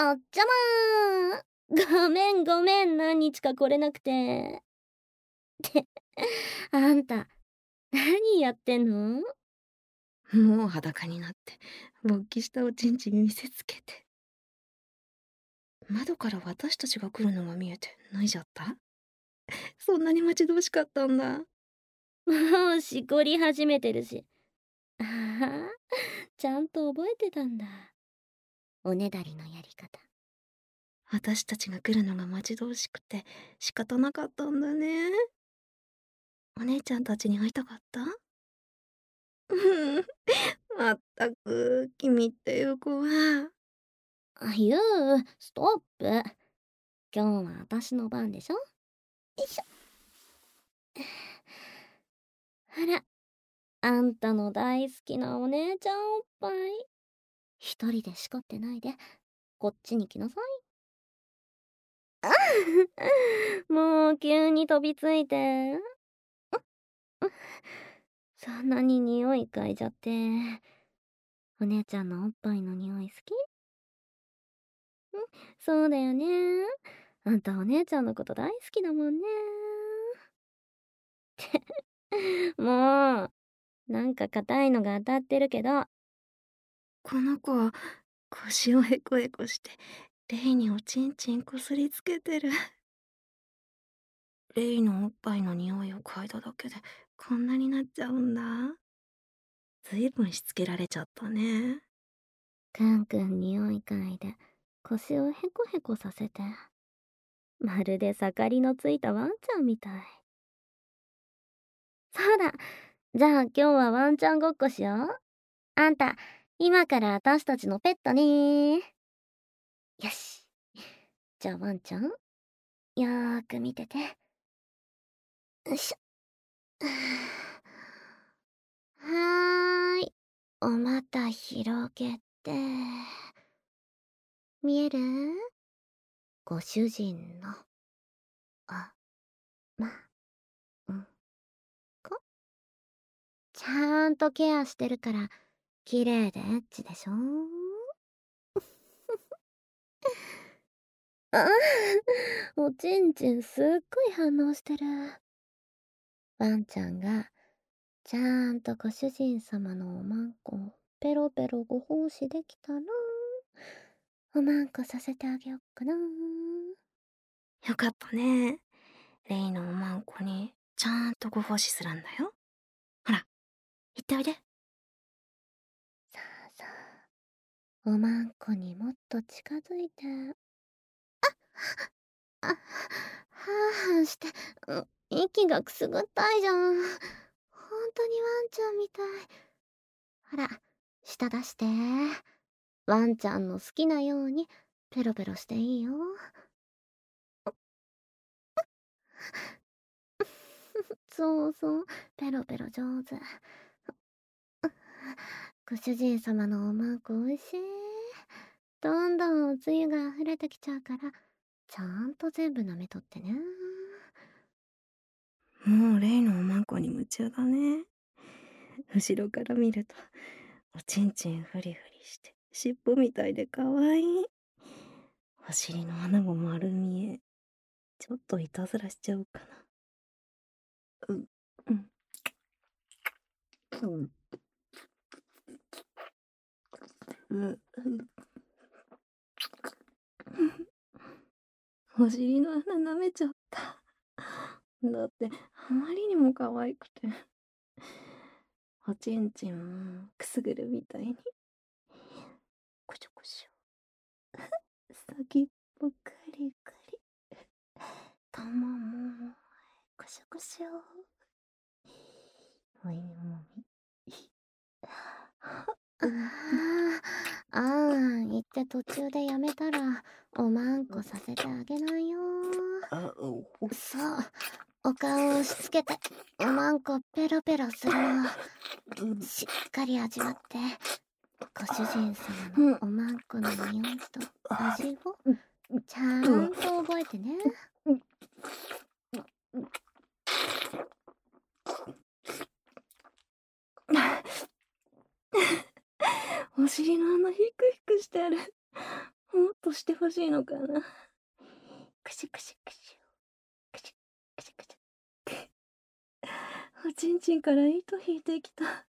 おっちゃまごめんごめん、何日か来れなくて。ってあんた何やってんの？ もう裸になって、勃起したおちんちん見せつけて。窓から私たちが来るのが見えて脱いじゃった？そんなに待ち遠しかったんだ。 もうしこり始めてるし。ああ、ちゃんと覚えてたんだ。おねだりのやり方。 私たちが来るのが待ち遠しくて仕方なかったんだね。お姉ちゃんたちに会いたかった？まったく、君っていう子は。 ゆう、ストップ。今日は私の番でしょ。よいしょ。あら、あんたの大好きなお姉ちゃんおっぱい。一人でしこってないで、こっちに来なさい。もう急に飛びついて。そんなに匂い嗅いじゃって。お姉ちゃんのおっぱいの匂い好き？そうだよね。あんたお姉ちゃんのこと大好きだもんね。もう、なんか硬いのが当たってるけど。 この子は腰をへこへこして、レイにおちんちんこすりつけてる。レイのおっぱいの匂いを嗅いだだけでこんなになっちゃうんだ。ずいぶんしつけられちゃったね。 くんくん匂い嗅いで腰をヘコヘコさせて、まるで盛りのついたワンちゃんみたい。そうだ、じゃあ今日はワンちゃんごっこしよう。あんた今から私たちのペットね。よし、じゃあワンちゃんよーく見てて。よいしょ。はーい、お股広げて。見える？ご主人のまんこ。ちゃんとケアしてるから綺麗でエッチでしょ。あおちんちんすっごい反応してる。ワンちゃんがちゃんとご主人様のおまんこをペロペロご奉仕できたら、おまんこさせてあげよっかな。 よかったね。レイのおまんこにちゃんとご奉仕するんだよ。ほら、行っておいで。 さあさあ、おまんこにもっと近づいて。あ、はぁはぁして、息がくすぐったいじゃん。ほんとにワンちゃんみたい。ほら、舌出して。ワンちゃんの好きなようにペロペロしていいよ。そうそう、ペロペロ上手。ご主人様のおまんこおいしい。どんどんおつゆが溢れてきちゃうから、ちゃんと全部舐めとってね。 もうレイのおまんこに夢中だね。後ろから見ると、おちんちんフリフリして、尻尾みたいでかわいい。お尻の穴も丸見え。ちょっといたずらしちゃおうかな。うん、うん、うん、うん。お尻の穴舐めちゃった。だって、あまりにも可愛くて。おちんちんもくすぐるみたいに。こしょこしょ。先っぽくりくり。たまも、こしょこしょ。おいもみ。 言って途中でやめたら、おまんこさせてあげないよ。そう、お顔を押し付けて、おまんこペロペロするの。しっかり味わって、ご主人様のおまんこの匂いと味をちゃんと覚えてね。 お尻の穴ひくひくしてる。もっと音してほしいのかな。クシュクシュクシュクシュクシュクシュ。おちんちんから糸引いてきた。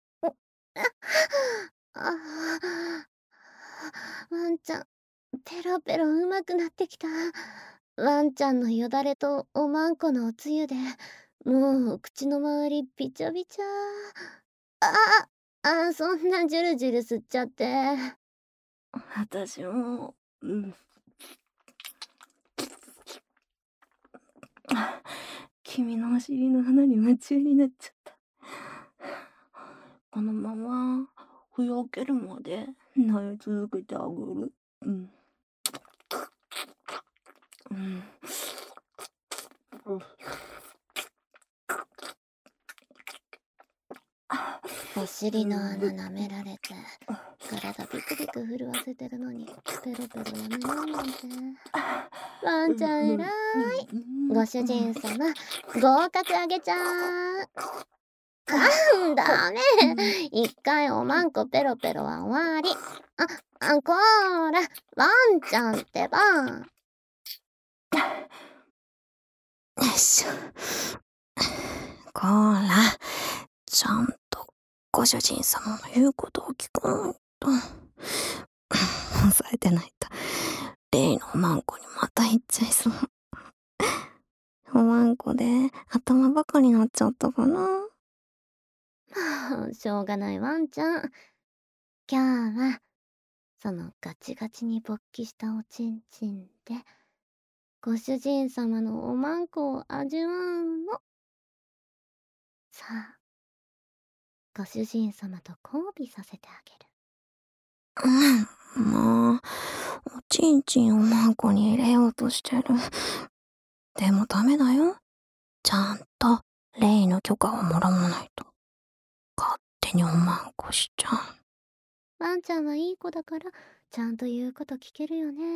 ワンちゃんペロペロうまくなってきた。ワンちゃんのよだれとおまんこのおつゆでもう口の周りびちゃびちゃ。そんなジュルジュル吸っちゃって。 私も君のお尻の花に夢中になっちゃった。このままふやけるまで撫え続けてあげる。 お尻の穴舐められて体ビクビク震わせてるのにペロペロやめないなんて。ワンちゃん偉い。ご主人様合格あげちゃう。ダメ。一回おまんこペロペロは終わり。こーらワンちゃんってば。 よいしょ。こーらちゃんとご主人様の言うことを聞かないと。抑えてないと例のおまんこにまた行っちゃいそう。おまんこで頭ばかりなっちゃったかな。 しょうがないワンちゃん。今日はそのガチガチに勃起したおちんちんでご主人様のおまんこを味わうの。さあご主人様と交尾させてあげる。 もうおちんちんをまんこに入れようとしてる。でもダメだよ。ちゃんとレイの許可をもらわないと勝手におまんこしちゃう。 ワンちゃんはいい子だからちゃんと言うこと聞けるよね。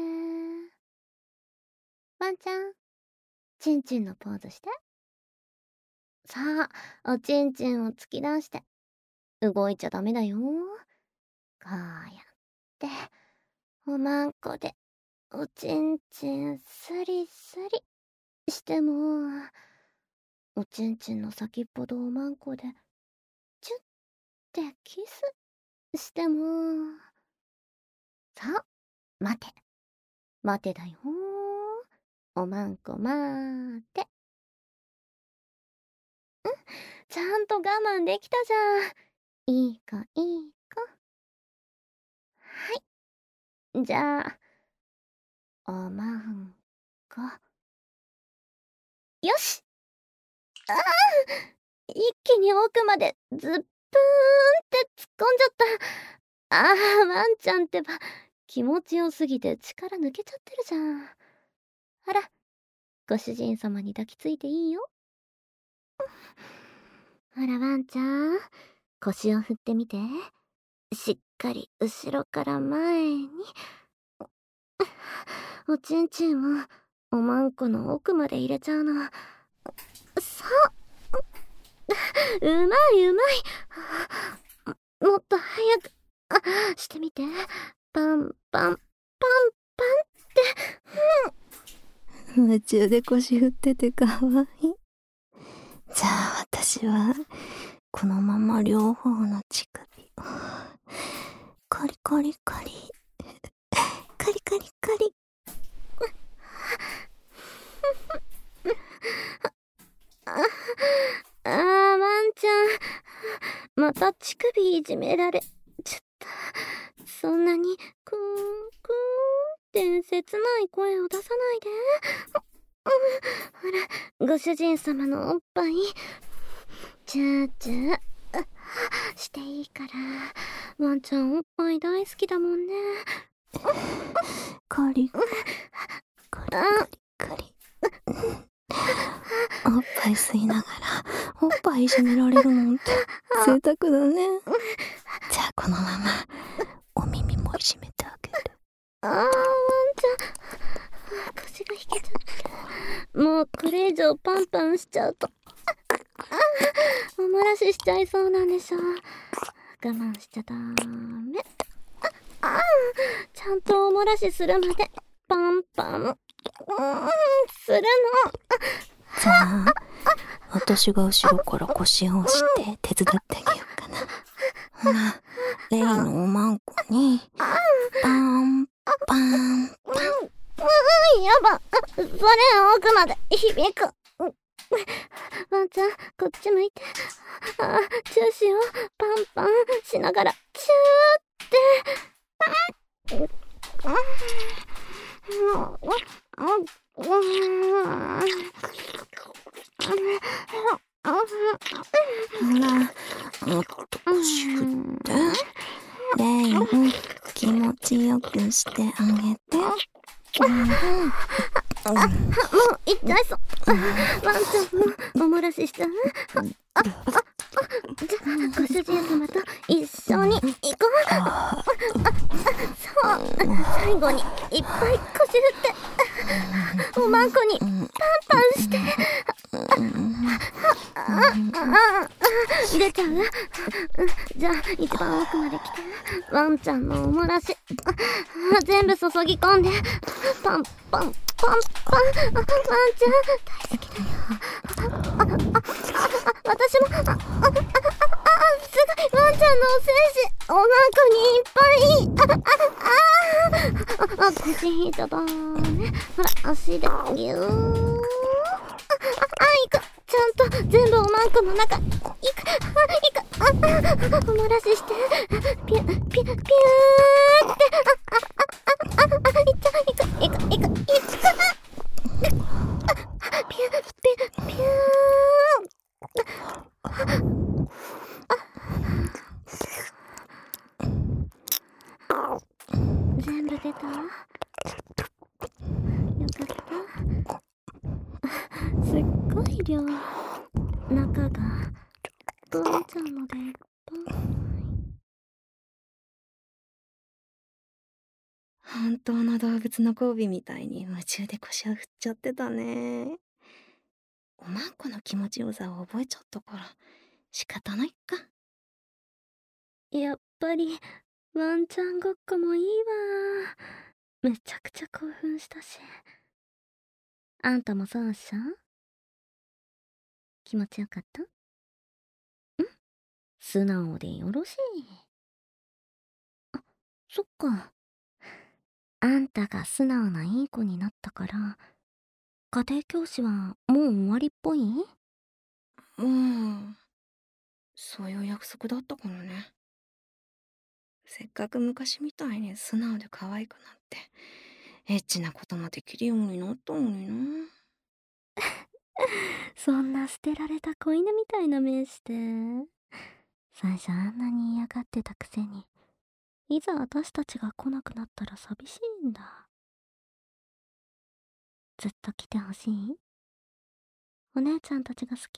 ワンちゃんちんちんのポーズして。さあおちんちんを突き出して動いちゃダメだよ。こうやっておまんこでおちんちんスリスリしてもおちんちんの先っぽとおまんこでチュッてキスしてもさあ待て待てだよ。おまんこ待ってちゃんと我慢できたじゃん。いい子いい子。はいじゃあおまんこよし。一気に奥までズップーンって突っ込んじゃった。ワンちゃんってば気持ちよすぎて力抜けちゃってるじゃん。あらご主人様に抱きついていいよ。ほらワンちゃん腰を振ってみて。しっかり後ろから前に。おちんちんをおまんこの奥まで入れちゃうの。さあうまいうまい。もっと早くしてみて。パンパンパンパンって夢中で腰振っててかわいい。じゃあ私はこのまま両方の乳首をコリコリコリカリカリカリワンちゃんまた乳首いじめられちゃった。そんなにクーンクーンって切ない声を出さないで。ほらご主人様のおっぱいチューチューしていいから。ワンちゃんおっぱい大好きだもんね。 カリカリカリカリおっぱい吸いながらおっぱいいじめられるなんて贅沢だね。じゃあこのままお耳もいじめてあげる。 ワンちゃん腰が引けちゃって。もうこれ以上パンパンしちゃうとお漏らししちゃいそうなんでしょ。我慢しちゃダメ。 ちゃんとおもらしするまでパンパンするの。 じゃあ私が後ろから腰を押して手伝ってあげようかな。ほら、レイのおまんこにパンパンパン。 やば、それ奥まで響く。ワンちゃん、こっち向いて。チューしよう。パンパンしながら、チューって。 ほら、もっと腰振って。レイを気持ちよくしてあげて。 もう痛いそう。ワンちゃんもおもらししちゃう。ご主人様と一緒に行こう。そう、最後にいっぱい腰振っておまんこにパンパンして。出ちゃう。じゃあ一番奥まで来て。ワンちゃんのおもらし全部注ぎ込んでパンパンパンパン。ワンちゃん大好きだよ。私も。すごい、ワンちゃんのお精子おまんこにいっぱい。腰引いちゃダメ。ほら、足でギュー。いく。ちゃんと全部おまんこの中いく。おもらししてピュピュピューって。いく。ピュピュピュー。全部出た？よかった。すっごい量。中がワンちゃんのでいっぱい。 本当の動物の交尾みたいに夢中で腰を振っちゃってたね。おまんこの気持ちよさを覚えちゃったから仕方ないか。 やっぱりワンちゃんごっこもいいわ。めちゃくちゃ興奮したし。あんたもそうっしょ？気持ちよかった？素直でよろしい。そっか。あんたが素直ないい子になったから家庭教師はもう終わりっぽい？ そういう約束だったからね。せっかく昔みたいに素直で可愛くなってエッチなこともできるようになったのにな。 そんな捨てられた子犬みたいな目して。最初あんなに嫌がってたくせに、いざ私たちが来なくなったら寂しいんだ。ずっと来てほしい？お姉ちゃんたちが好き？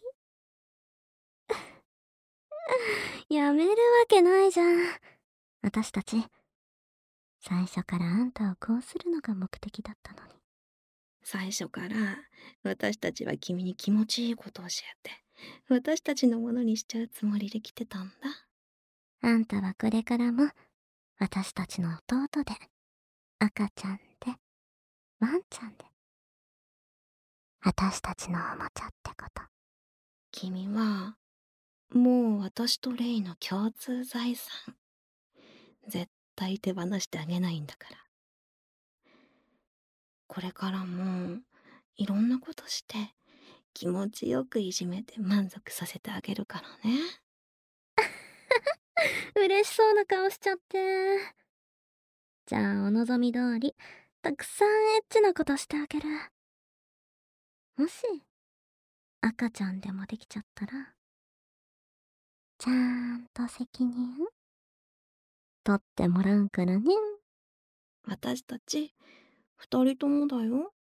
やめるわけないじゃん。私たち、最初からあんたをこうするのが目的だったのに。 最初から私たちは君に気持ちいいことを教えて私たちのものにしちゃうつもりで来てたんだ。 あんたはこれからも私たちの弟で、赤ちゃんで、ワンちゃんで、私たちのおもちゃってこと。 君はもう私とレイの共通財産。絶対手放してあげないんだから。これからもいろんなことして気持ちよくいじめて満足させてあげるからね。 嬉しそうな顔しちゃって。じゃあお望み通りたくさんエッチなことしてあげる。もし赤ちゃんでもできちゃったらちゃんと責任取ってもらうからね。 私たち2人ともだよ。